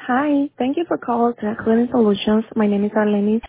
Hi, thank you for calling to Cleaning Solutions. My name is Arlene.